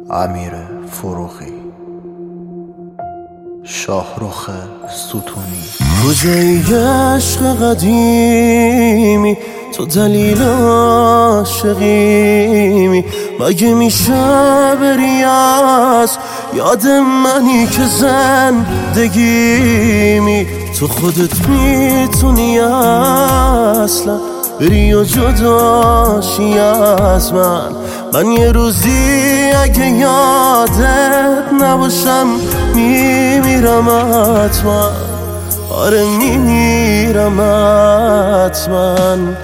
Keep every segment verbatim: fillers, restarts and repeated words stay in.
امیر فروغی، شاهرخ ستونی. کجای عشق قدیمی تو دلیل عاشقیمی؟ مگه میشه بری از یاد منی که زندگیمی؟ تو خودت میتونی اصلا بری و جداشی از من. من یه روزی اگه یادت نباشم میمیرم حتما، آره میمیرم حتما.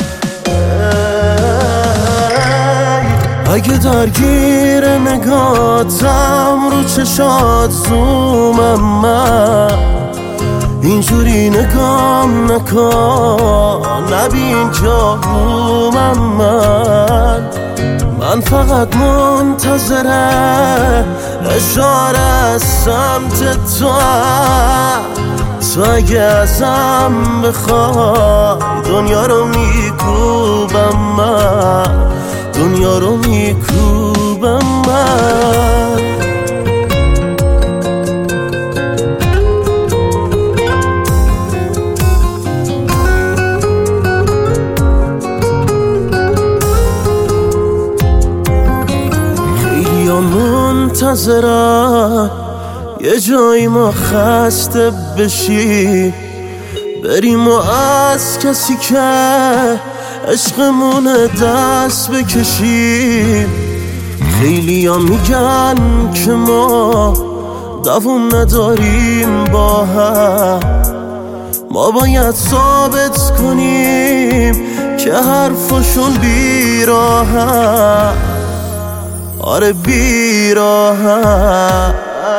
اگه درگیر نگاتم رو چشات زومم، من اینجوری نگام نکن، نبین جارومم. من من فقط منتظره اشاره از سمت تو. تو اگه ازم بخوای دنیا رو میکوبم، من دنیا رو میکوبم. من خیلی منتظرم یه جایی ما خسته بشی، بریم و از کسی که عشقمون دست بکشیم. خیلی ها میگن که ما دوام نداریم با هم، ما باید ثابت کنیم که حرفشون بیراهن، آره بیراهن.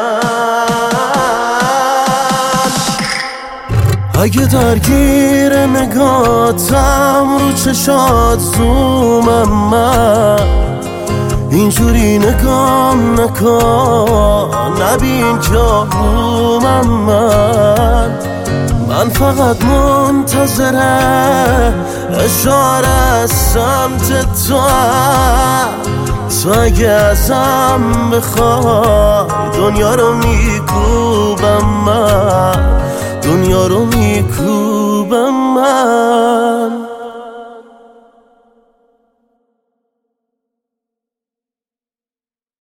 اگه درگیر نگاتم رو چشات زومم، من اینجوری نگام نکن، نبین جارومم. من من فقط منتظره اشاره از سمت تو. تو اگه ازم بخوای دنیا رو میکن